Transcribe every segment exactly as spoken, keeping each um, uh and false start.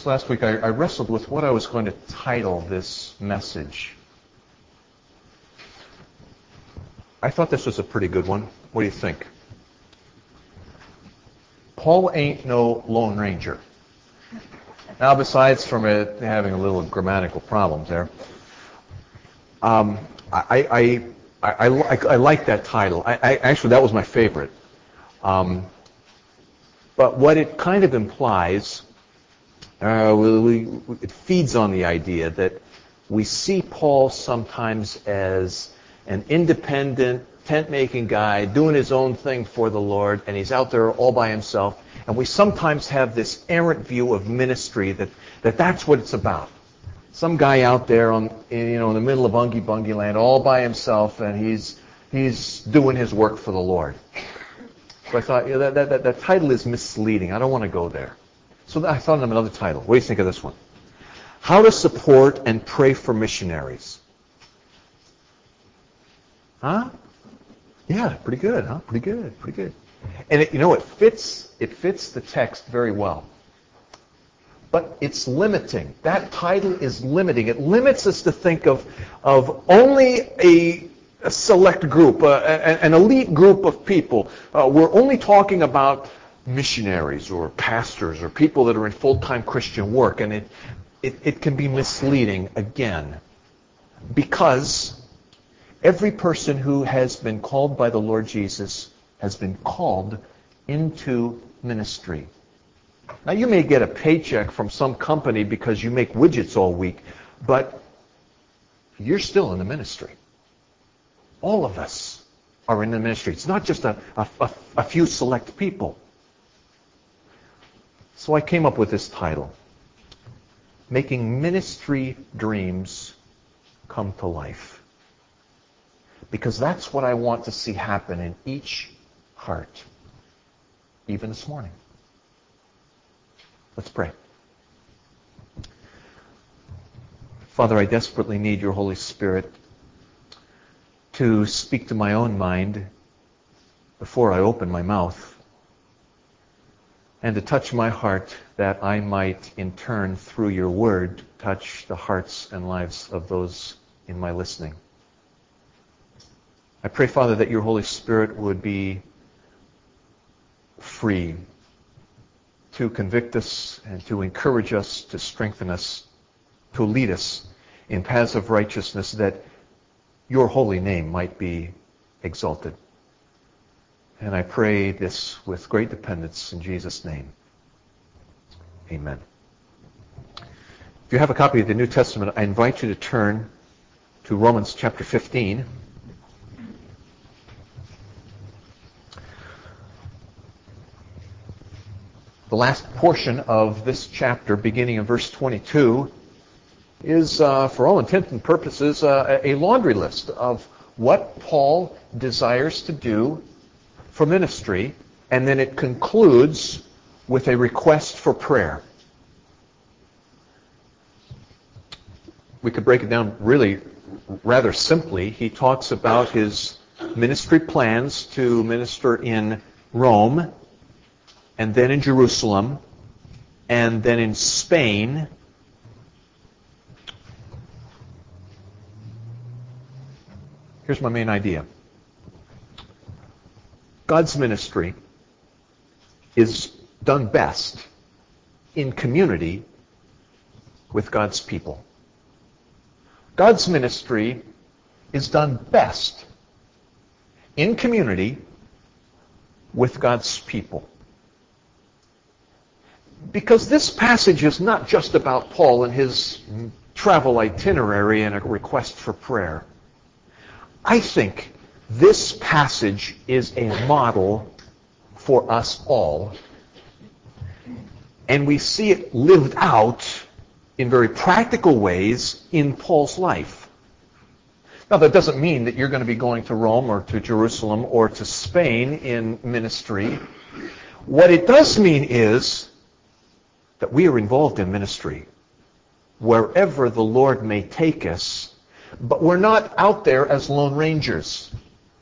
Last week I, I wrestled with what I was going to title this message. I thought this was a pretty good one. What do you think? Paul ain't no Lone Ranger. Now, besides from it having a little grammatical problems there, um, I, I, I, I, like, I like that title. I, I, actually, that was my favorite. Um, but what it kind of implies, uh, we, we, it feeds on the idea that we see Paul sometimes as an independent, tent-making guy doing his own thing for the Lord, and he's out there all by himself. And we sometimes have this errant view of ministry that, that that's what it's about. Some guy out there on, you know, in the middle of Ungy Bungy land, all by himself, and he's he's doing his work for the Lord. So I thought, you know, that, that, that, that title is misleading. I don't want to go there. So I thought of another title. What do you think of this one? How to Support and Pray for Missionaries. Huh? Yeah, pretty good, huh? Pretty good, pretty good. And it, you know, it fits it fits the text very well. But it's limiting. That title is limiting. It limits us to think of, of only a, a select group, uh, an elite group of people. Uh, we're only talking about missionaries or pastors or people that are in full-time Christian work. And it, it, it can be misleading again. Because every person who has been called by the Lord Jesus has been called into ministry. Now, you may get a paycheck from some company because you make widgets all week, but you're still in the ministry. All of us are in the ministry. It's not just a, a, a, a few select people. So I came up with this title, Making Ministry Dreams Come to Life. Because that's what I want to see happen in each heart, even this morning. Let's pray. Father, I desperately need your Holy Spirit to speak to my own mind before I open my mouth, and to touch my heart that I might, in turn, through your word, touch the hearts and lives of those in my listening. I pray, Father, that your Holy Spirit would be free to convict us and to encourage us, to strengthen us, to lead us in paths of righteousness, that your holy name might be exalted. And I pray this with great dependence in Jesus' name. Amen. If you have a copy of the New Testament, I invite you to turn to Romans chapter fifteen. The last portion of this chapter, beginning in verse twenty-two, is, uh, for all intents and purposes, uh, a laundry list of what Paul desires to do for ministry, and then it concludes with a request for prayer. We could break it down really rather simply. He talks about his ministry plans to minister in Rome, and then in Jerusalem, and then in Spain. Here's my main idea. God's ministry is done best in community with God's people. God's ministry is done best in community with God's people. Because this passage is not just about Paul and his travel itinerary and a request for prayer. I think this passage is a model for us all. And we see it lived out in very practical ways in Paul's life. Now, that doesn't mean that you're going to be going to Rome or to Jerusalem or to Spain in ministry. What it does mean is that we are involved in ministry wherever the Lord may take us, but we're not out there as lone rangers.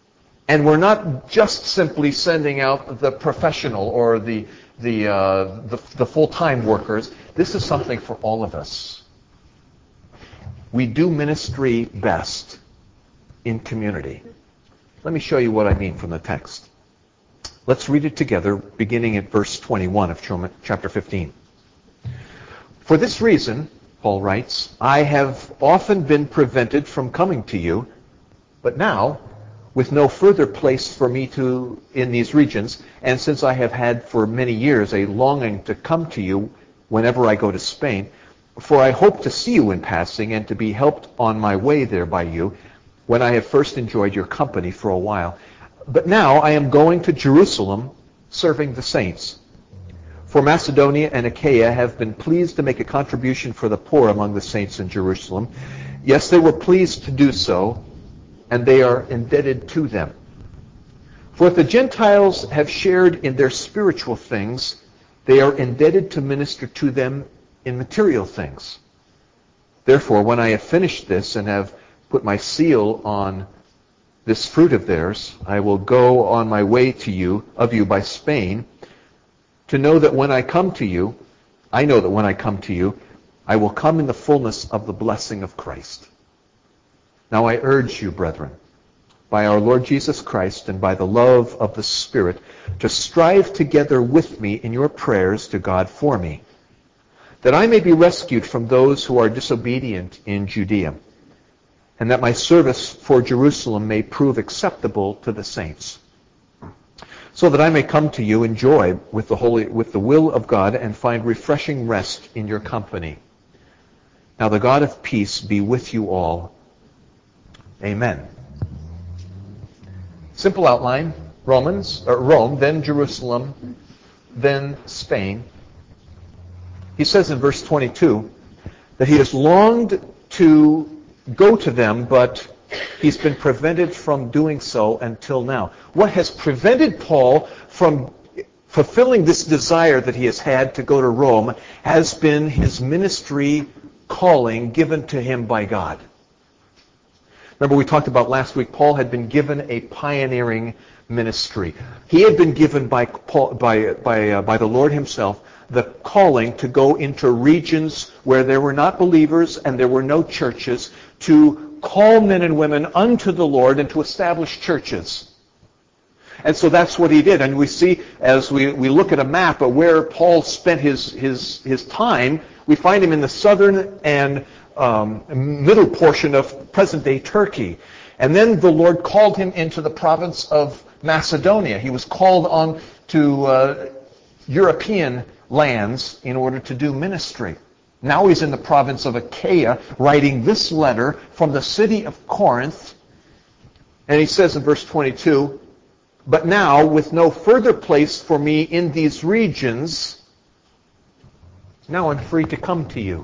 And we're not just simply sending out the professional or the the uh, the, the full-time workers. This is something for all of us. We do ministry best in community. Let me show you what I mean from the text. Let's read it together, beginning at verse twenty-one of chapter fifteen. For this reason, Paul writes, I have often been prevented from coming to you, but now, with no further place for me to in these regions, and since I have had for many years a longing to come to you whenever I go to Spain, for I hope to see you in passing and to be helped on my way there by you, when I have first enjoyed your company for a while. But now I am going to Jerusalem, serving the saints. For Macedonia and Achaia have been pleased to make a contribution for the poor among the saints in Jerusalem. Yes, they were pleased to do so, and they are indebted to them. For if the Gentiles have shared in their spiritual things, they are indebted to minister to them in material things. Therefore, when I have finished this and have put my seal on this fruit of theirs, I will go on my way to you, of you by Spain, to know that when I come to you, I know that when I come to you, I will come in the fullness of the blessing of Christ. Now I urge you, brethren, by our Lord Jesus Christ and by the love of the Spirit, to strive together with me in your prayers to God for me, that I may be rescued from those who are disobedient in Judea, and that my service for Jerusalem may prove acceptable to the saints, so that I may come to you in joy with the holy, with the will of God, and find refreshing rest in your company. Now the God of peace be with you all. Amen. Simple outline: Romans, or Rome, then Jerusalem, then Spain. He says in verse twenty-two that he has longed to go to them, but he's been prevented from doing so until now. What has prevented Paul from fulfilling this desire that he has had to go to Rome has been his ministry calling given to him by God. Remember, we talked about last week, Paul had been given a pioneering ministry. He had been given by Paul, by by uh, by the Lord himself the calling to go into regions where there were not believers and there were no churches, to call men and women unto the Lord and to establish churches. And so that's what he did. And we see, as we, we look at a map of where Paul spent his his his time, we find him in the southern and um, middle portion of present-day Turkey. And then the Lord called him into the province of Macedonia. He was called on to uh, European lands in order to do ministry. Now he's in the province of Achaia, writing this letter from the city of Corinth. And he says in verse twenty-two, but now, with no further place for me in these regions, now I'm free to come to you.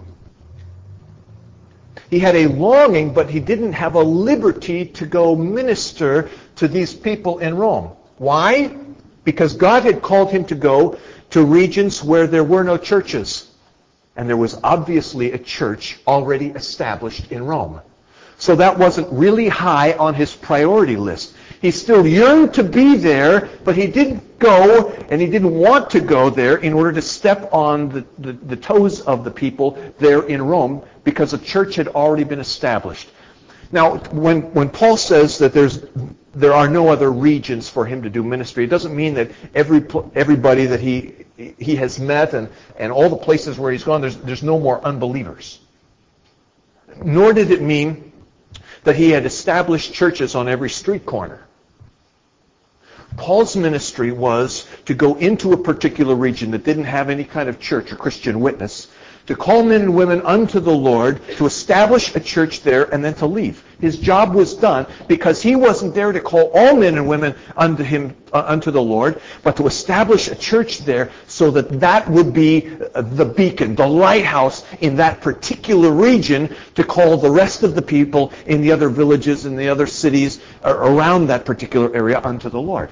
He had a longing, but he didn't have a liberty to go minister to these people in Rome. Why? Because God had called him to go to regions where there were no churches. And there was obviously a church already established in Rome. So that wasn't really high on his priority list. He still yearned to be there, but he didn't go, and he didn't want to go there in order to step on the, the, the toes of the people there in Rome, because a church had already been established. Now, when, when Paul says that there's there are no other regions for him to do ministry, it doesn't mean that every everybody that he he has met and, and all the places where he's gone, there's there's no more unbelievers. Nor did it mean that he had established churches on every street corner. Paul's ministry was to go into a particular region that didn't have any kind of church or Christian witness, to call men and women unto the Lord, to establish a church there, and then to leave. His job was done because he wasn't there to call all men and women unto him, uh, unto the Lord, but to establish a church there so that that would be the beacon, the lighthouse in that particular region, to call the rest of the people in the other villages and the other cities around that particular area unto the Lord.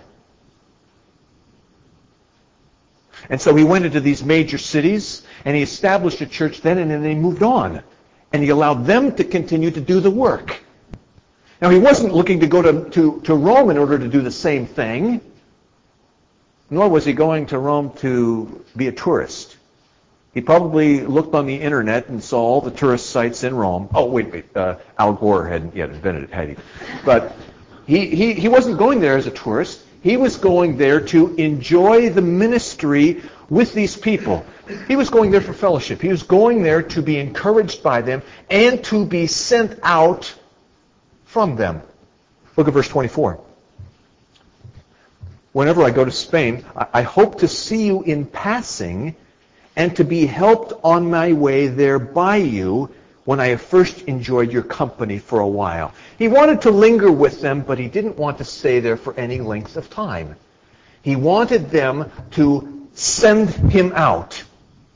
And so he went into these major cities, and he established a church then, and then he moved on. And he allowed them to continue to do the work. Now, he wasn't looking to go to, to, to Rome in order to do the same thing, nor was he going to Rome to be a tourist. He probably looked on the internet and saw all the tourist sites in Rome. Oh, wait, wait, uh, Al Gore hadn't yet invented it, had he? But he, he, he wasn't going there as a tourist. He was going there to enjoy the ministry with these people. He was going there for fellowship. He was going there to be encouraged by them and to be sent out from them. Look at verse twenty-four. Whenever I go to Spain, I hope to see you in passing and to be helped on my way there by you when I have first enjoyed your company for a while. He wanted to linger with them, but he didn't want to stay there for any length of time. He wanted them to send him out.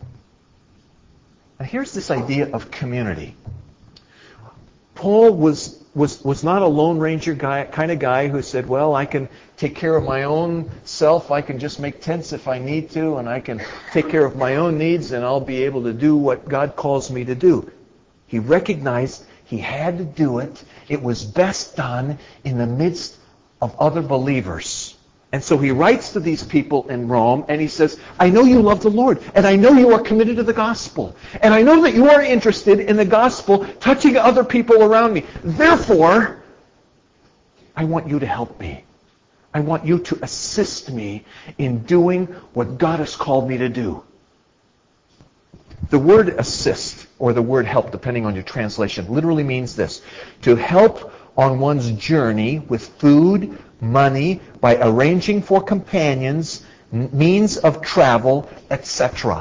Now here's this idea of community. Paul was was was not a Lone Ranger guy, kind of guy who said, well, I can take care of my own self, I can just make tents if I need to, and I can take care of my own needs, and I'll be able to do what God calls me to do. He recognized he had to do it. It was best done in the midst of other believers. And so he writes to these people in Rome, and he says, I know you love the Lord, and I know you are committed to the gospel, and I know that you are interested in the gospel touching other people around me. Therefore, I want you to help me. I want you to assist me in doing what God has called me to do. The word assist, or the word help, depending on your translation, literally means this: to help on one's journey with food, money, by arranging for companions, means of travel, et cetera.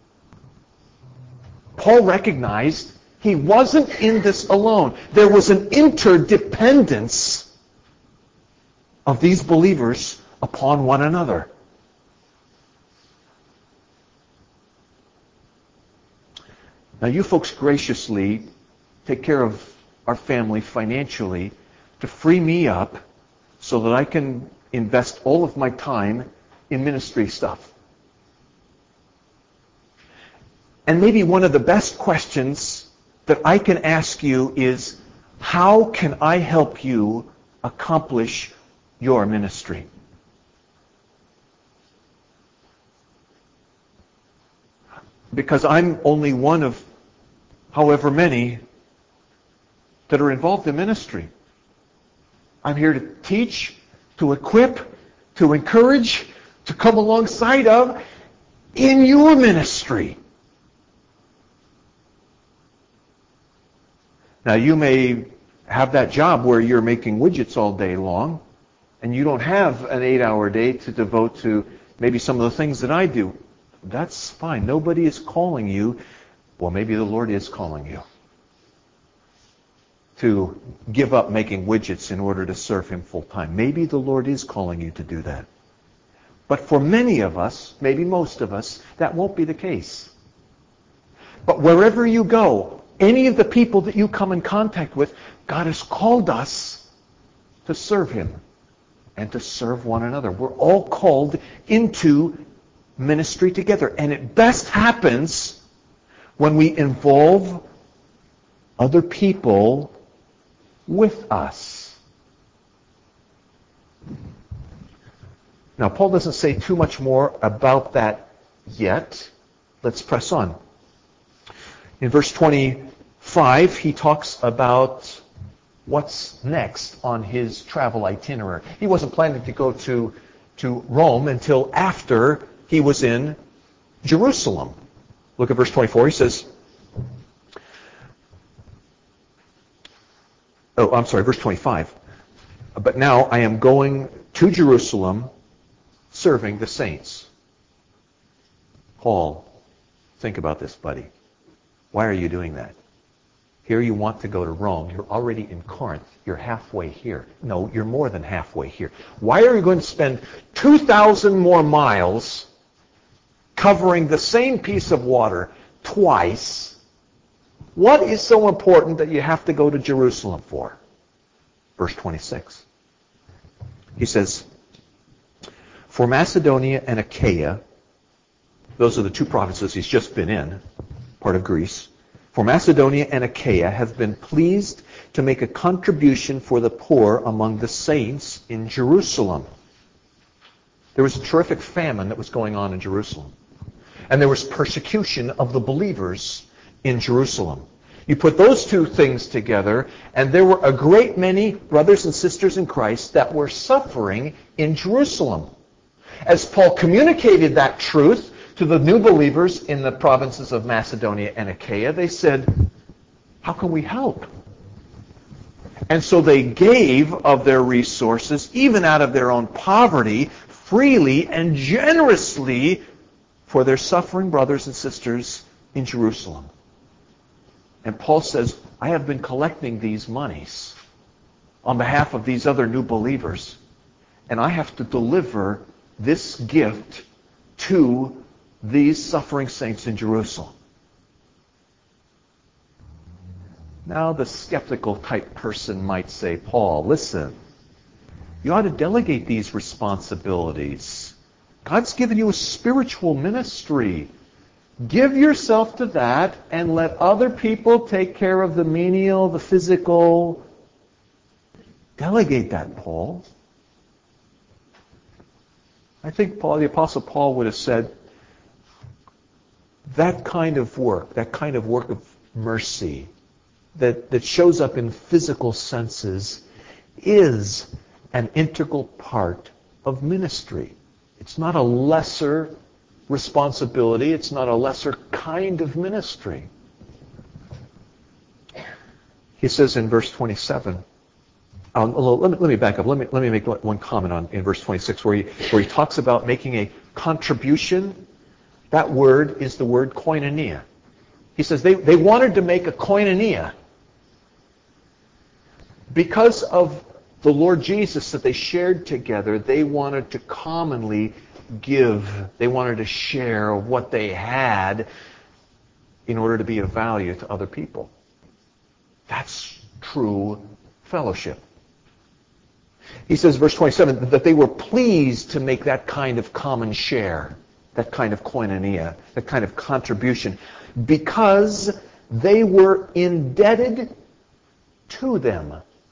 Paul recognized he wasn't in this alone. There was an interdependence of these believers upon one another. Now, you folks graciously take care of our family financially to free me up so that I can invest all of my time in ministry stuff. And maybe one of the best questions that I can ask you is, how can I help you accomplish your ministry? Because I'm only one of however many that are involved in ministry. I'm here to teach, to equip, to encourage, to come alongside of in your ministry. Now, you may have that job where you're making widgets all day long, and you don't have an eight-hour day to devote to maybe some of the things that I do. That's fine. Nobody is calling you. Well, maybe the Lord is calling you to give up making widgets in order to serve Him full time. Maybe the Lord is calling you to do that. But for many of us, maybe most of us, that won't be the case. But wherever you go, any of the people that you come in contact with, God has called us to serve Him and to serve one another. We're all called into ministry together. And it best happens when we involve other people with us. Now, Paul doesn't say too much more about that yet. Let's press on. In verse twenty-five, he talks about what's next on his travel itinerary. He wasn't planning to go to, to Rome until after he was in Jerusalem. Look at verse twenty-four. He says, oh, I'm sorry, verse twenty-five. But now I am going to Jerusalem serving the saints. Paul, think about this, buddy. Why are you doing that? Here you want to go to Rome. You're already in Corinth. You're halfway here. No, you're more than halfway here. Why are you going to spend two thousand more miles covering the same piece of water twice? What is so important that you have to go to Jerusalem for? Verse twenty-six. He says, for Macedonia and Achaia, those are the two provinces he's just been in, part of Greece. For Macedonia and Achaia have been pleased to make a contribution for the poor among the saints in Jerusalem. There was a terrific famine that was going on in Jerusalem. And there was persecution of the believers in Jerusalem. You put those two things together, and there were a great many brothers and sisters in Christ that were suffering in Jerusalem. As Paul communicated that truth to the new believers in the provinces of Macedonia and Achaia, they said, how can we help? And so they gave of their resources, even out of their own poverty, freely and generously for their suffering brothers and sisters in Jerusalem. And Paul says, I have been collecting these monies on behalf of these other new believers, and I have to deliver this gift to these suffering saints in Jerusalem. Now the skeptical type person might say, Paul, listen, you ought to delegate these responsibilities. God's given you a spiritual ministry. Give yourself to that and let other people take care of the menial, the physical. Delegate that, Paul. I think Paul, the Apostle Paul would have said, that kind of work, that kind of work of mercy, that, that shows up in physical senses, is an integral part of ministry. It's not a lesser responsibility. It's not a lesser kind of ministry. He says in verse twenty-seven, um, let, me, let me back up. Let me, let me make one comment on in verse twenty-six where he, where he talks about making a contribution. That word is the word koinonia. He says they, they wanted to make a koinonia because of the Lord Jesus that they shared together. They wanted to commonly give. They wanted to share what they had in order to be of value to other people. That's true fellowship. He says, verse twenty-seven, that they were pleased to make that kind of common share, that kind of koinonia, that kind of contribution, because they were indebted to them.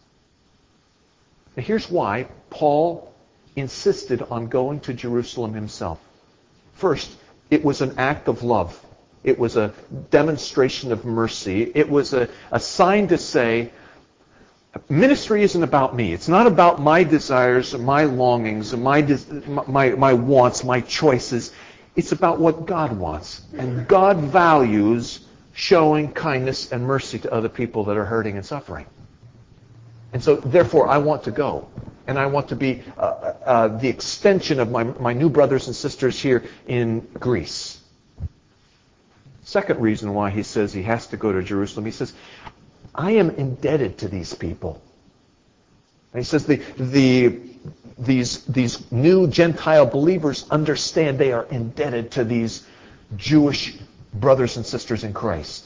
Now here's why Paul insisted on going to Jerusalem himself. First, it was an act of love. It was a demonstration of mercy. It was a, a sign to say, ministry isn't about me. It's not about my desires, my longings, my, my, my wants, my choices. It's about what God wants. And God values showing kindness and mercy to other people that are hurting and suffering. And so, therefore, I want to go. And I want to be uh, uh, the extension of my, my new brothers and sisters here in Greece. Second reason why he says he has to go to Jerusalem, he says, I am indebted to these people. And he says the, the, these, these new Gentile believers understand they are indebted to these Jewish brothers and sisters in Christ.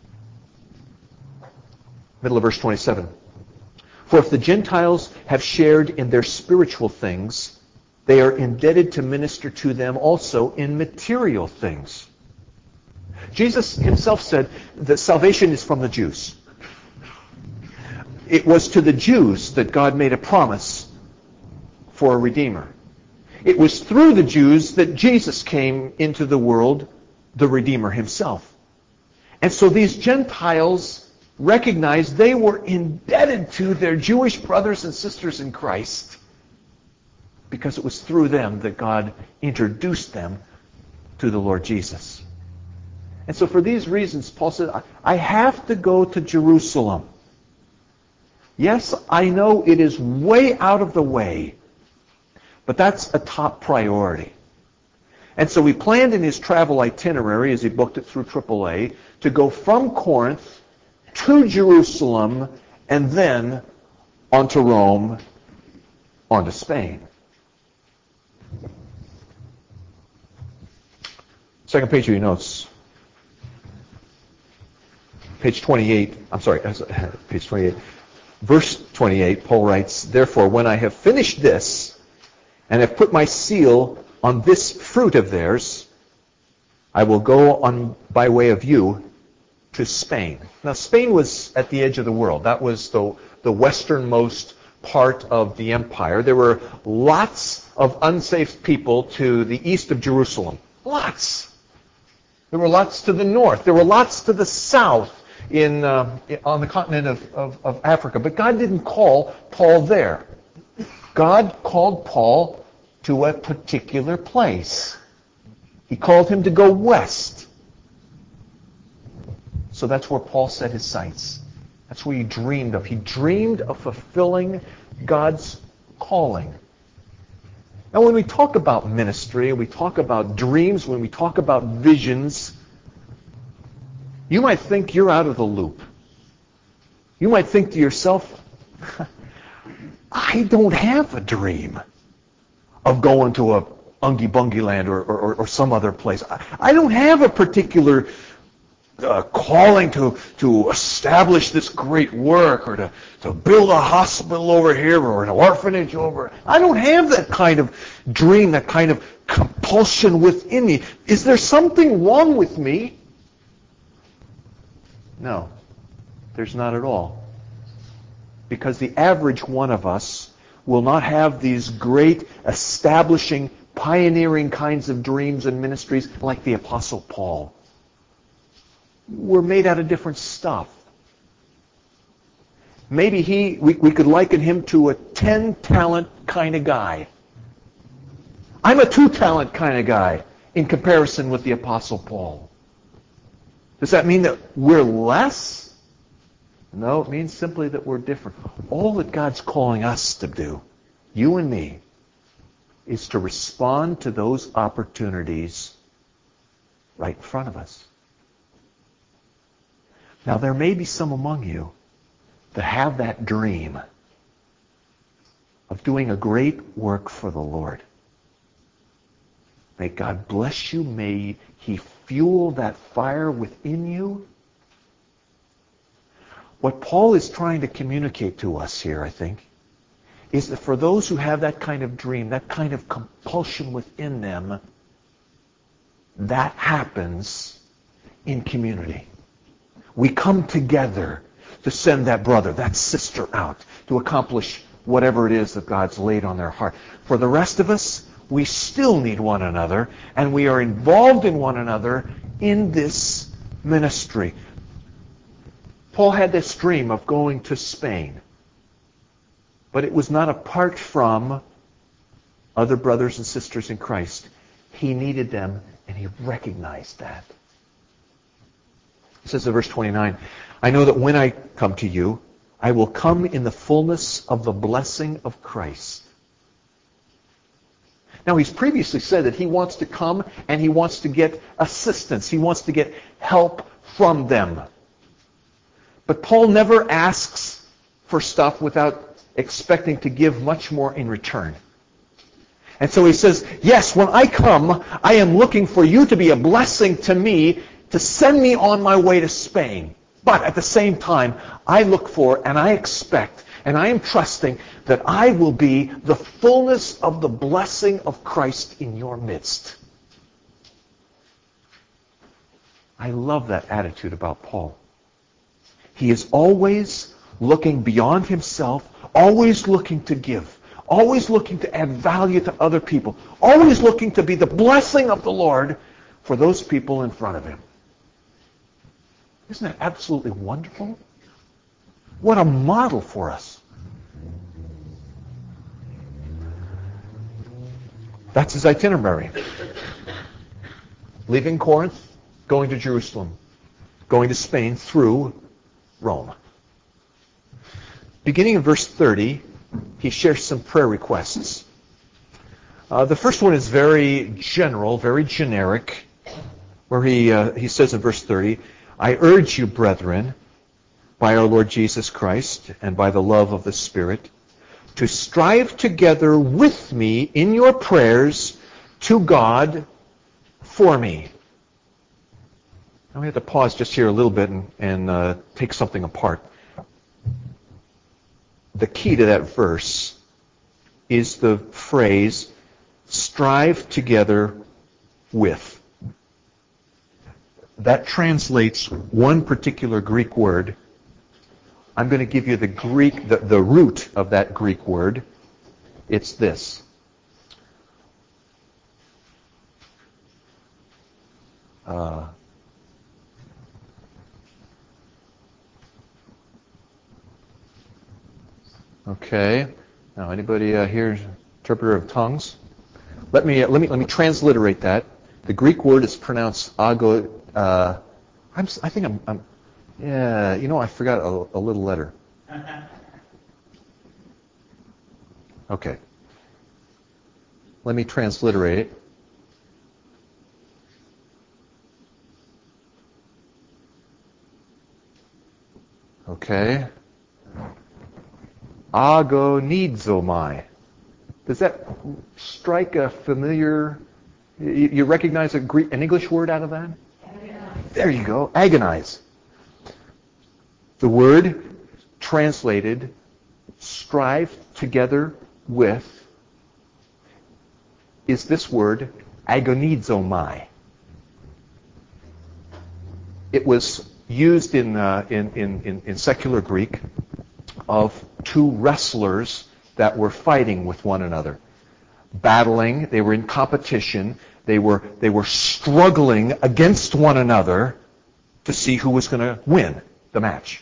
Middle of verse twenty-seven. For if the Gentiles have shared in their spiritual things, they are indebted to minister to them also in material things. Jesus himself said that salvation is from the Jews. It was to the Jews that God made a promise for a Redeemer. It was through the Jews that Jesus came into the world, the Redeemer himself. And so these Gentiles recognized they were indebted to their Jewish brothers and sisters in Christ because it was through them that God introduced them to the Lord Jesus. And so for these reasons, Paul said, I have to go to Jerusalem. Yes, I know it is way out of the way, but that's a top priority. And so he planned in his travel itinerary, as he booked it through triple A, to go from Corinth to Jerusalem and then on to Rome, on to Spain. Second page of your notes. Page twenty-eight, I'm sorry, page twenty-eight. Verse twenty-eight, Paul writes, therefore, when I have finished this and have put my seal on this fruit of theirs, I will go on by way of you to Spain. Now, Spain was at the edge of the world. That was the, the westernmost part of the empire. There were lots of unsaved people to the east of Jerusalem. Lots. There were lots to the north. There were lots to the south in uh, on the continent of, of, of Africa. But God didn't call Paul there. God called Paul to a particular place. He called him to go west. So that's where Paul set his sights. That's what he dreamed of. He dreamed of fulfilling God's calling. Now, when we talk about ministry, we talk about dreams, when we talk about visions, you might think you're out of the loop. You might think to yourself, I don't have a dream of going to a Ungi Bungi land or, or, or some other place. I, I don't have a particular uh, calling to, to establish this great work or to, to build a hospital over here or an orphanage over. I don't have that kind of dream, that kind of compulsion within me. Is there something wrong with me? No, there's not at all. Because the average one of us will not have these great establishing, pioneering kinds of dreams and ministries like the Apostle Paul. We're made out of different stuff. Maybe he, we, we could liken him to a ten-talent kind of guy. I'm a two-talent kind of guy in comparison with the Apostle Paul. Does that mean that we're less? No, it means simply that we're different. All that God's calling us to do, you and me, is to respond to those opportunities right in front of us. Now, there may be some among you that have that dream of doing a great work for the Lord. May God bless you. May He fuel that fire within you. What Paul is trying to communicate to us here, I think, is that for those who have that kind of dream, that kind of compulsion within them, that happens in community. We come together to send that brother, that sister out to accomplish whatever it is that God's laid on their heart. For the rest of us, we still need one another, and we are involved in one another in this ministry. Paul had this dream of going to Spain, but it was not apart from other brothers and sisters in Christ. He needed them, and he recognized that. It says in verse twenty-nine, I know that when I come to you, I will come in the fullness of the blessing of Christ. Now, he's previously said that he wants to come and he wants to get assistance. He wants to get help from them. But Paul never asks for stuff without expecting to give much more in return. And so he says, yes, when I come, I am looking for you to be a blessing to me, to send me on my way to Spain. But at the same time, I look for and I expect and I am trusting that I will be the fullness of the blessing of Christ in your midst. I love that attitude about Paul. He is always looking beyond himself, always looking to give, always looking to add value to other people, always looking to be the blessing of the Lord for those people in front of him. Isn't that absolutely wonderful? What a model for us. That's his itinerary. Leaving Corinth, going to Jerusalem, going to Spain through Rome. Beginning in verse thirty, he shares some prayer requests. Uh, the first one is very general, very generic, where he uh, he says in verse thirty, I urge you, brethren, by our Lord Jesus Christ and by the love of the Spirit, to strive together with me in your prayers to God for me. Now we have to pause just here a little bit and, and uh, take something apart. The key to that verse is the phrase, strive together with. that translates one particular Greek word. I'm going to give you the Greek, the, the root of that Greek word. It's this. Uh, okay. Now, anybody uh, here interpreter of tongues? Let me uh, let me let me transliterate that. The Greek word is pronounced ago. Uh, I'm, I think I'm, I'm. Yeah, you know, I forgot a, a little letter. Okay. Let me transliterate it. Okay. Agonizomai. Does that strike a familiar... You, you recognize a Greek, an English word out of that? Agonize. There you go. Agonize. The word translated strive together with is this word agonizomai. It was used in, uh, in, in, in, in secular Greek of two wrestlers that were fighting with one another. Battling, they were in competition, they were, they were struggling against one another to see who was going to win the match.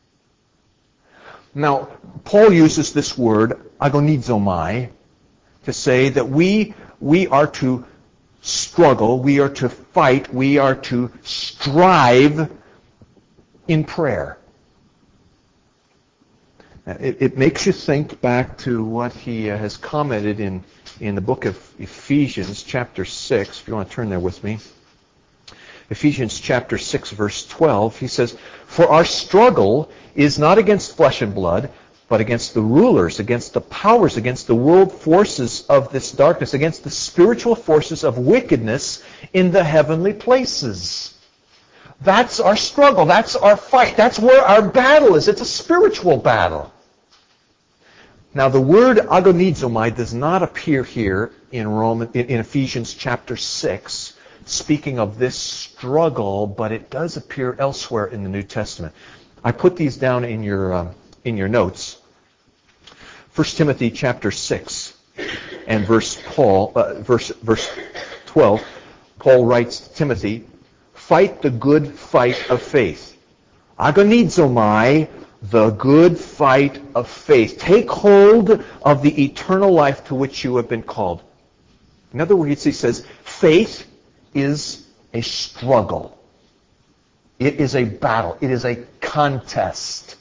Now, Paul uses this word, agonizomai, to say that we, we are to struggle, we are to fight, we are to strive in prayer. It, it makes you think back to what he uh, has commented in, in the book of Ephesians, chapter six, if you want to turn there with me. Ephesians chapter six, verse twelve, he says, "For our struggle is not against flesh and blood, but against the rulers, against the powers, against the world forces of this darkness, against the spiritual forces of wickedness in the heavenly places." That's our struggle. That's our fight. That's where our battle is. It's a spiritual battle. Now, the word agonizomai does not appear here in Roman, in, in Ephesians chapter six, speaking of this struggle, but it does appear elsewhere in the New Testament. I put these down in your um, in your notes. First Timothy chapter six and verse Paul uh, verse verse twelve. Paul writes to Timothy, "Fight the good fight of faith." Agonizomai, the good fight of faith. Take hold of the eternal life to which you have been called. In other words, he says, faith is a struggle. It is a battle. It is a contest.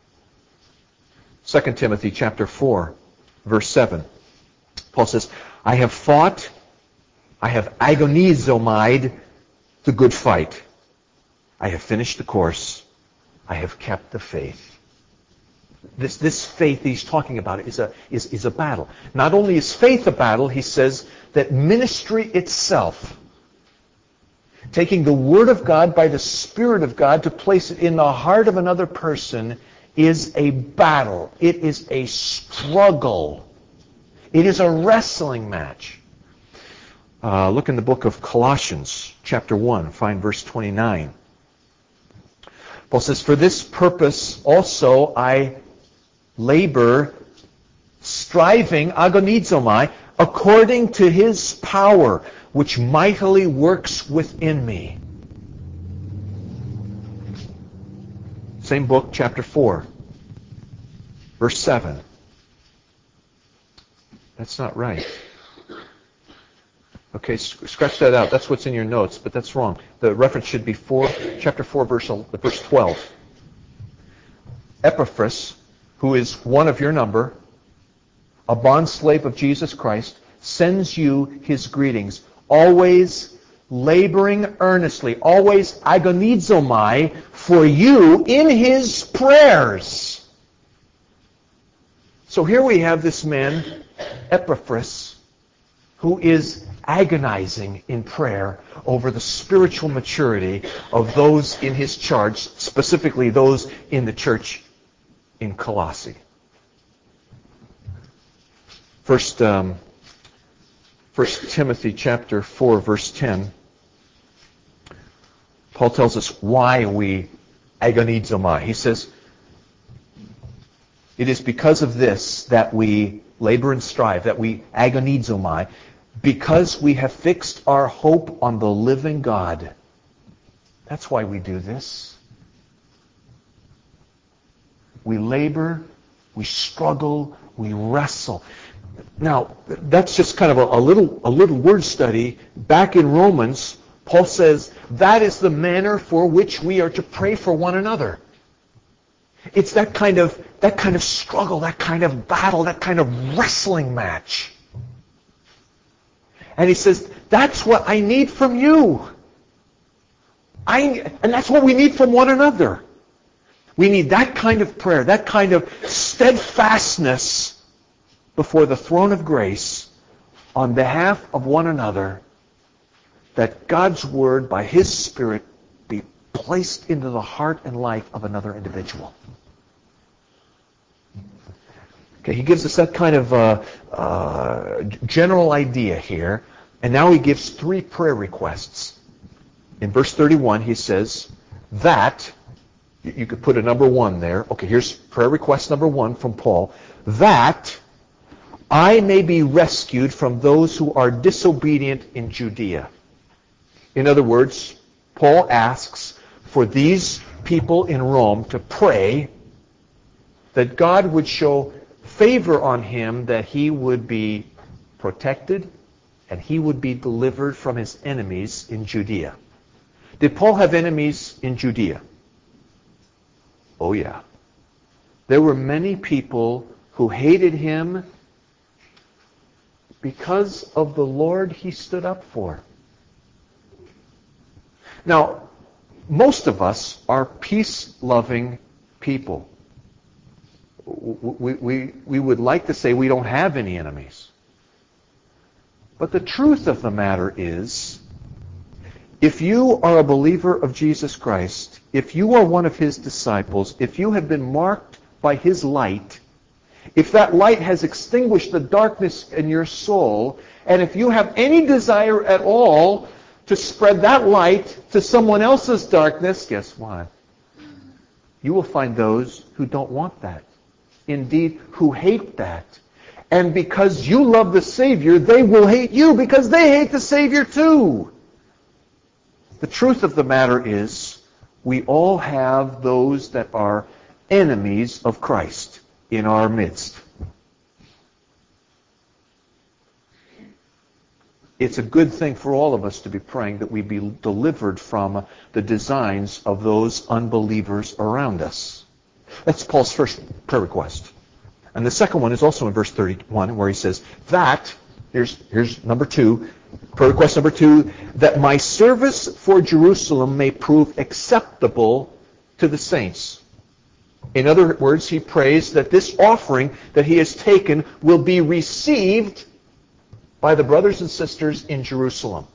Second Timothy chapter four, verse seven. Paul says, "I have fought, I have agonizomai the good fight. I have finished the course. I have kept the faith." This, this faith he's talking about is a, is, is a battle. Not only is faith a battle, he says that ministry itself, taking the Word of God by the Spirit of God to place it in the heart of another person, is a battle. It is a struggle. It is a wrestling match. Uh, look in the book of Colossians, chapter one, find verse twenty-nine. Paul says, "For this purpose also I labor, striving, agonizomai, according to His power, which mightily works within me." Same book, chapter four, verse seven. That's not right. Okay, scratch that out. That's what's in your notes, but that's wrong. The reference should be four, chapter four, verse, verse twelve. Epaphras, who is one of your number, a bondslave of Jesus Christ, sends you his greetings, always laboring earnestly, always agonizomai for you in his prayers. So here we have this man, Epaphras, who is agonizing in prayer over the spiritual maturity of those in his charge, specifically those in the church in Colossae. First, um, First Timothy chapter four, verse ten. Paul tells us why we agonizomai. He says, it is because of this that we labor and strive, that we agonizomai, because we have fixed our hope on the living God. That's why we do this. We labor, we struggle, we wrestle. Now, that's just kind of a, a little a little word study. Back in Romans, Paul says that is the manner for which we are to pray for one another. It's that kind of that kind of struggle, that kind of battle, that kind of wrestling match. And he says, that's what I need from you. I and that's what we need from one another. We need that kind of prayer, that kind of steadfastness before the throne of grace on behalf of one another, that God's Word, by His Spirit, be placed into the heart and life of another individual. Okay, he gives us that kind of uh, uh, general idea here, and now he gives three prayer requests. In verse thirty-one, he says, that, you could put a number one there. Okay, here's prayer request number one from Paul. That I may be rescued from those who are disobedient in Judea. In other words, Paul asks for these people in Rome to pray that God would show favor on him, that he would be protected and he would be delivered from his enemies in Judea. Did Paul have enemies in Judea? Oh yeah. There were many people who hated him because of the Lord he stood up for. Now, most of us are peace-loving people. We, we, we would like to say we don't have any enemies. But the truth of the matter is, if you are a believer of Jesus Christ, if you are one of His disciples, if you have been marked by His light, if that light has extinguished the darkness in your soul, and if you have any desire at all to spread that light to someone else's darkness, guess what? You will find those who don't want that. Indeed, who hate that. And because you love the Savior, they will hate you because they hate the Savior too. The truth of the matter is, we all have those that are enemies of Christ in our midst. It's a good thing for all of us to be praying that we be delivered from the designs of those unbelievers around us. That's Paul's first prayer request. And the second one is also in verse thirty-one, where he says, that, here's, here's number two, prayer request number two, that my service for Jerusalem may prove acceptable to the saints. In other words, he prays that this offering that he has taken will be received by the brothers and sisters in Jerusalem.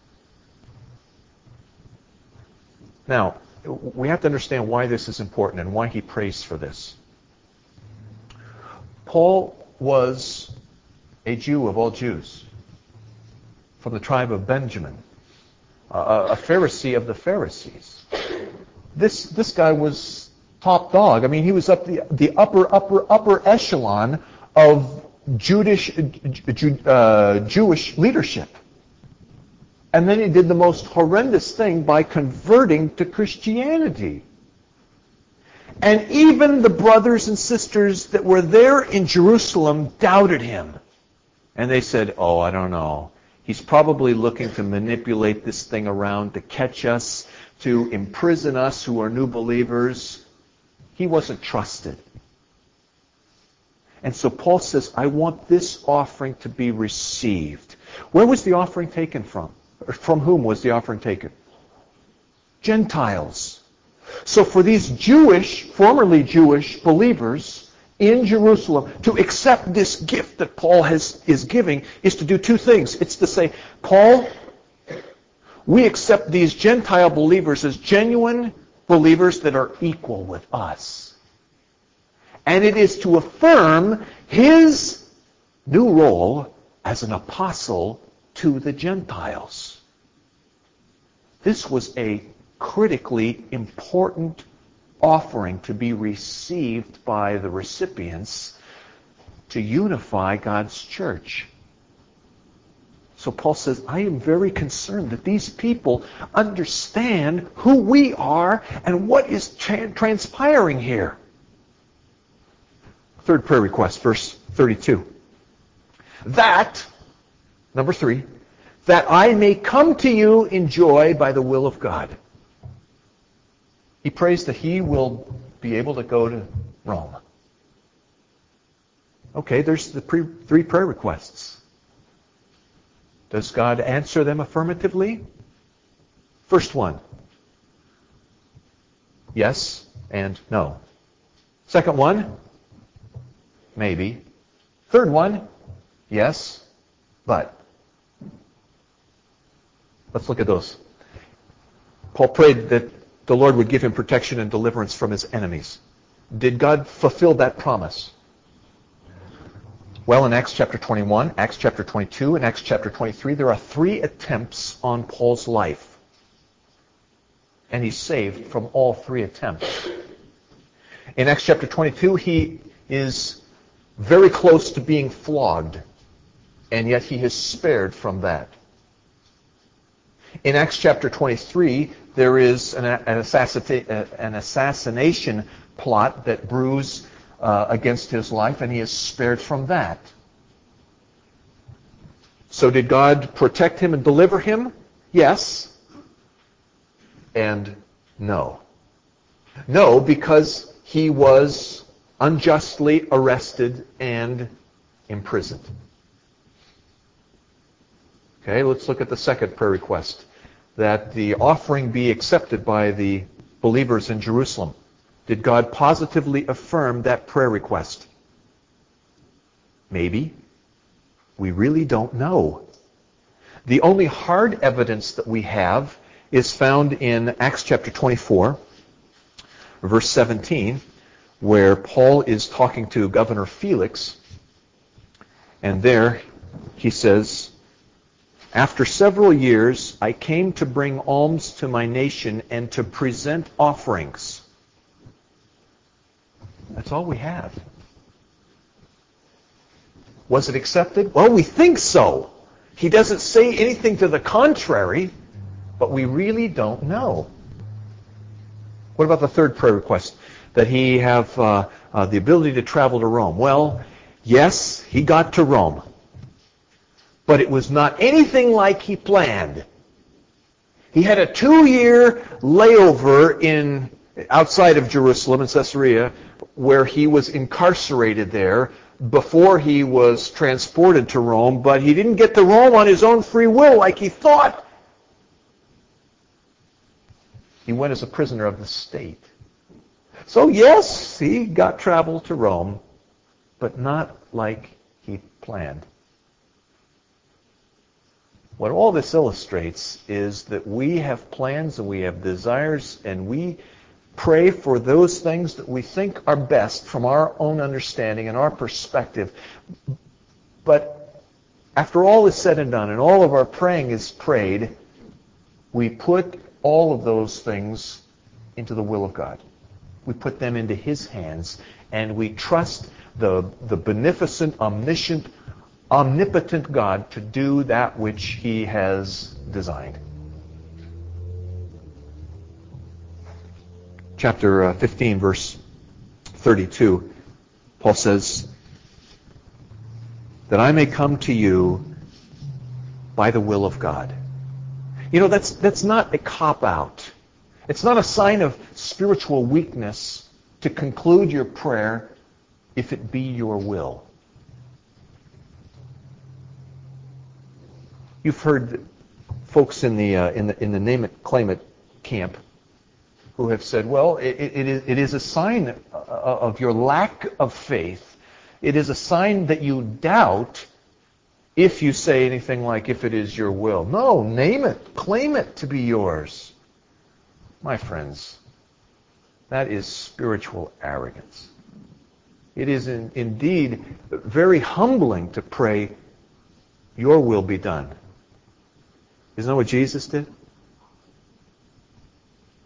Now, we have to understand why this is important and why he prays for this. Paul was a Jew of all Jews, from the tribe of Benjamin, a Pharisee of the Pharisees. This, this guy was top dog. I mean, he was up the, the upper, upper, upper echelon of Jewish, uh, Jewish leadership. And then he did the most horrendous thing by converting to Christianity. And even the brothers and sisters that were there in Jerusalem doubted him. And they said, oh, I don't know. He's probably looking to manipulate this thing around to catch us, to imprison us who are new believers. He wasn't trusted. And so Paul says, I want this offering to be received. Where was the offering taken from? Or from whom was the offering taken? Gentiles. So for these Jewish, formerly Jewish believers in Jerusalem to accept this gift that Paul has, is giving is to do two things. It's to say, Paul, we accept these Gentile believers as genuine believers that are equal with us. And it is to affirm his new role as an apostle to the Gentiles. This was a critically important offering to be received by the recipients to unify God's church. So Paul says, I am very concerned that these people understand who we are and what is tra- transpiring here. Third prayer request, verse thirty-two. That, number three, that I may come to you in joy by the will of God. He prays that he will be able to go to Rome. Okay, there's the pre- three prayer requests. Does God answer them affirmatively? First one, yes and no. Second one, maybe. Third one, yes, but. Let's look at those. Paul prayed that the Lord would give him protection and deliverance from his enemies. Did God fulfill that promise? Well, in Acts chapter twenty-one, Acts chapter twenty-two, and Acts chapter twenty-three, there are three attempts on Paul's life. And he's saved from all three attempts. In Acts chapter twenty-two, he is very close to being flogged, and yet he is spared from that. In Acts chapter twenty-three, there is an, an, assassination, an assassination plot that brews uh, against his life, and he is spared from that. So did God protect him and deliver him? Yes. And no. No, because he was unjustly arrested and imprisoned. Okay, let's look at the second prayer request. That the offering be accepted by the believers in Jerusalem. Did God positively affirm that prayer request? Maybe. We really don't know. The only hard evidence that we have is found in Acts chapter twenty-four, verse seventeen, where Paul is talking to Governor Felix, and there he says, after several years, I came to bring alms to my nation and to present offerings. That's all we have. Was it accepted? Well, we think so. He doesn't say anything to the contrary, but we really don't know. What about the third prayer request? That he have uh, uh, the ability to travel to Rome. Well, yes, he got to Rome. But it was not anything like he planned. He had a two-year layover in outside of Jerusalem in Caesarea, where he was incarcerated there before he was transported to Rome, but he didn't get to Rome on his own free will like he thought. He went as a prisoner of the state. So yes, he got travel to Rome, but not like he planned. What all this illustrates is that we have plans and we have desires and we pray for those things that we think are best from our own understanding and our perspective. But after all is said and done and all of our praying is prayed, we put all of those things into the will of God. We put them into His hands and we trust the, the beneficent, omniscient, omnipotent God to do that which He has designed. Chapter fifteen, verse thirty-two, Paul says, that I may come to you by the will of God. You know, that's that's not a cop-out. It's not a sign of spiritual weakness to conclude your prayer, if it be your will. You've heard folks in the uh, in the in the name it claim it camp who have said, well, it, it, is, it is a sign of your lack of faith. It is a sign that you doubt if you say anything like, if it is your will. No, name it. Claim it to be yours. My friends, that is spiritual arrogance. It is in, indeed very humbling to pray, your will be done. Isn't that what Jesus did?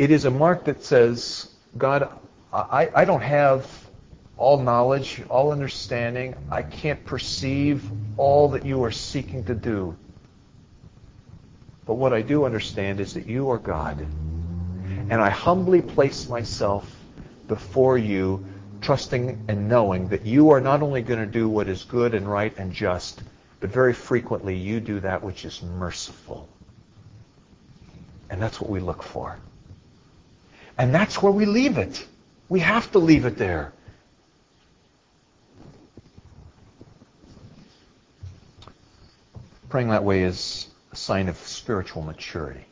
It is a mark that says, God, I, I don't have all knowledge, all understanding. I can't perceive all that you are seeking to do. But what I do understand is that you are God. And I humbly place myself before you, trusting and knowing that you are not only going to do what is good and right and just, but very frequently you do that which is merciful. And that's what we look for. And that's where we leave it. We have to leave it there. Praying that way is a sign of spiritual maturity.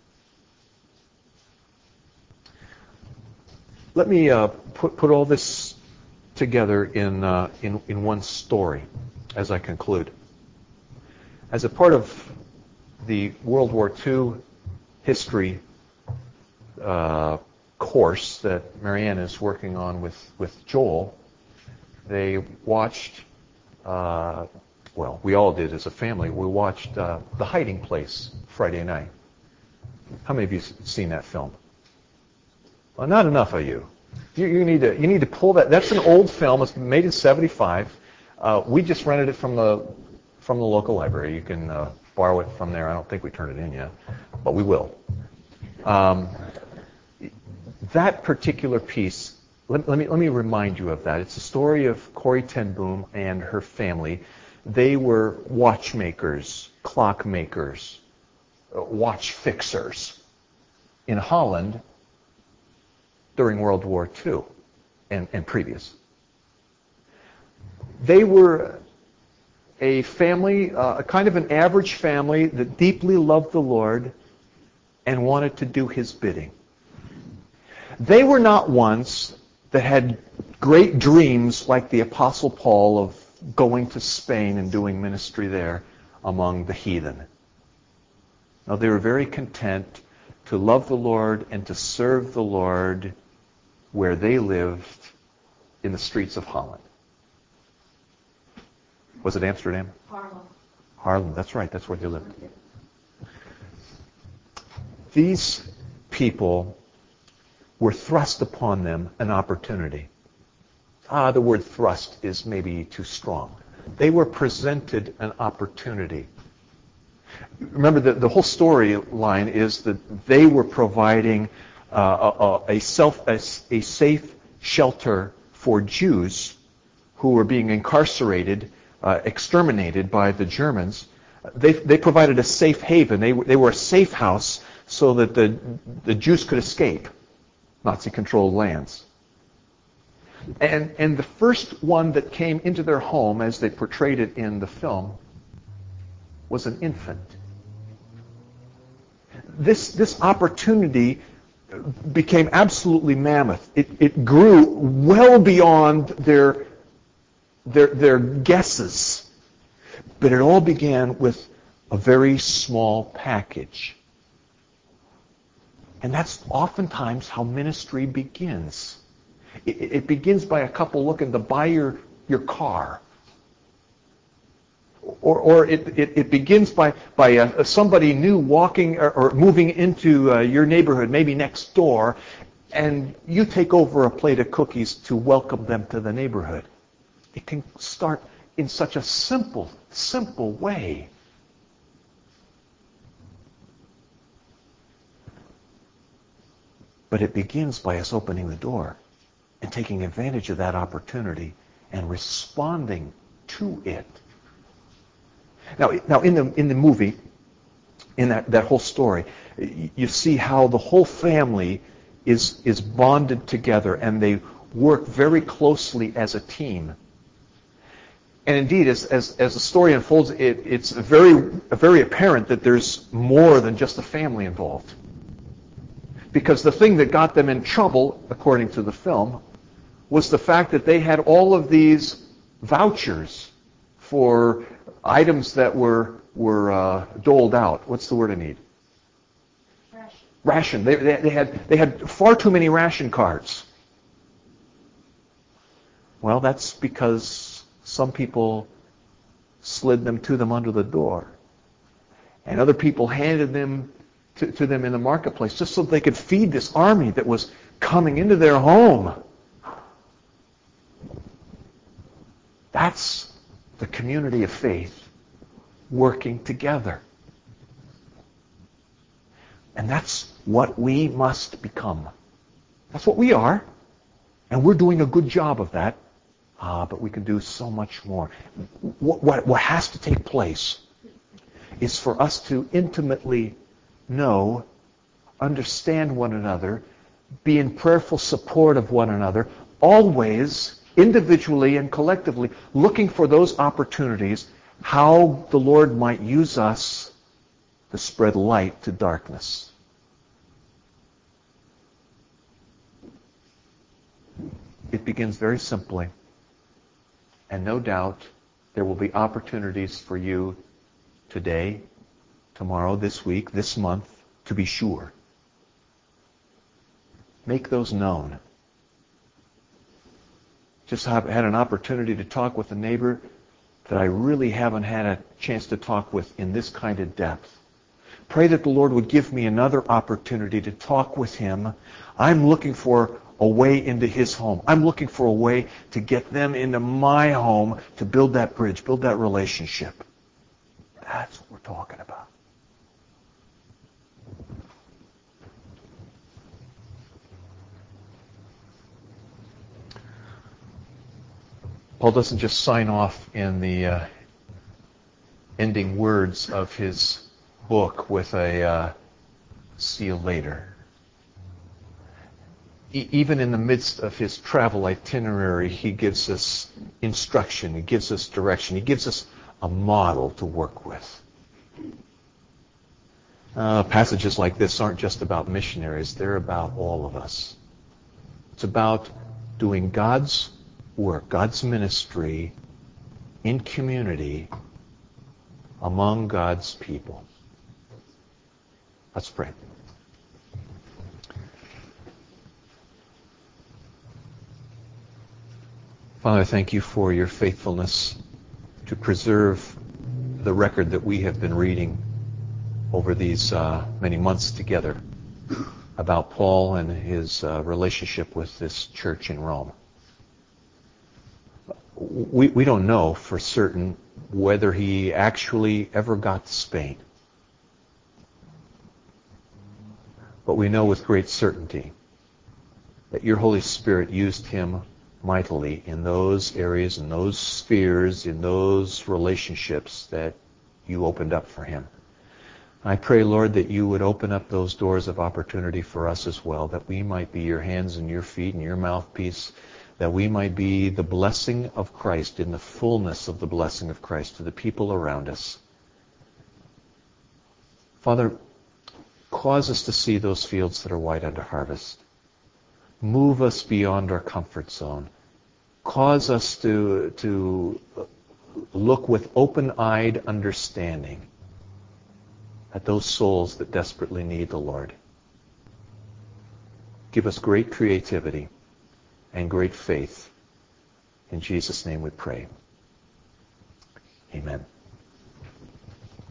Let me uh, put put all this together in, uh, in in one story as I conclude. As a part of the World War Two history uh, course that Marianne is working on with, with Joel, they watched, uh, well, we all did as a family, we watched uh, The Hiding Place Friday night. How many of you have seen that film? Well, not enough of you. You, you need to you need to pull that. That's an old film. It's made in seventy-five. Uh, we just rented it from the from the local library. You can uh, borrow it from there. I don't think we turned it in yet, but we will. Um, that particular piece. Let, let me let me remind you of that. It's the story of Corrie ten Boom and her family. They were watchmakers, clockmakers, uh, watch fixers in Holland during World War Two and, and previous. They were a family, uh, a kind of an average family that deeply loved the Lord and wanted to do His bidding. They were not ones that had great dreams like the Apostle Paul of going to Spain and doing ministry there among the heathen. No, they were very content to love the Lord and to serve the Lord where they lived in the streets of Holland. Was it Amsterdam? Haarlem. Haarlem, that's right, that's where they lived. These people were thrust upon them an opportunity. Ah, the word thrust is maybe too strong. They were presented an opportunity. Remember, the, the whole storyline is that they were providing uh, a, a, self, a, a safe shelter for Jews who were being incarcerated, uh, exterminated by the Germans. They, they provided a safe haven. They, they were a safe house so that the, the Jews could escape Nazi-controlled lands. And, and the first one that came into their home, as they portrayed it in the film, was an infant. This, this opportunity became absolutely mammoth. It, it grew well beyond their, their, their guesses. But it all began with a very small package. And that's oftentimes how ministry begins. It, it begins by a couple looking to buy your, your car. Or, or it, it, it begins by, by uh, somebody new walking or, or moving into uh, your neighborhood, maybe next door, and you take over a plate of cookies to welcome them to the neighborhood. It can start in such a simple, simple way. But it begins by us opening the door and taking advantage of that opportunity and responding to it. Now, now in the in the movie, in that, that whole story, you see how the whole family is is bonded together and they work very closely as a team. And indeed, as as, as the story unfolds, it, it's very very apparent that there's more than just the family involved. Because the thing that got them in trouble, according to the film, was the fact that they had all of these vouchers for items that were were uh, doled out. What's the word I need? Ration. Ration. They, they, they had they had far too many ration cards. Well, that's because some people slid them to them under the door, and other people handed them to to, to them in the marketplace just so they could feed this army that was coming into their home. That's the community of faith working together. And that's what we must become. That's what we are. And we're doing a good job of that. Ah, but we can do so much more. What, what, what has to take place is for us to intimately know, understand one another, be in prayerful support of one another, always, individually and collectively, looking for those opportunities, how the Lord might use us to spread light to darkness. It begins very simply. And no doubt there will be opportunities for you today, tomorrow, this week, this month, to be sure. Make those known. Just have had an opportunity to talk with a neighbor that I really haven't had a chance to talk with in this kind of depth. Pray that the Lord would give me another opportunity to talk with him. I'm looking for a way into his home. I'm looking for a way to get them into my home, to build that bridge, build that relationship. That's what we're talking about. Paul doesn't just sign off in the uh, ending words of his book with a uh, see you later. E- even in the midst of his travel itinerary, he gives us instruction, he gives us direction, he gives us a model to work with. Uh, passages like this aren't just about missionaries, they're about all of us. It's about doing God's work, God's ministry in community among God's people. Let's pray. Father, thank you for your faithfulness to preserve the record that we have been reading over these uh, many months together about Paul and his uh, relationship with this church in Rome. We, we don't know for certain whether he actually ever got to Spain. But we know with great certainty that your Holy Spirit used him mightily in those areas, in those spheres, in those relationships that you opened up for him. I pray, Lord, that you would open up those doors of opportunity for us as well, that we might be your hands and your feet and your mouthpiece, that we might be the blessing of Christ in the fullness of the blessing of Christ to the people around us. Father, cause us to see those fields that are white unto harvest. Move us beyond our comfort zone. Cause us to, to look with open-eyed understanding at those souls that desperately need the Lord. Give us great creativity and great faith. In Jesus' name we pray. Amen.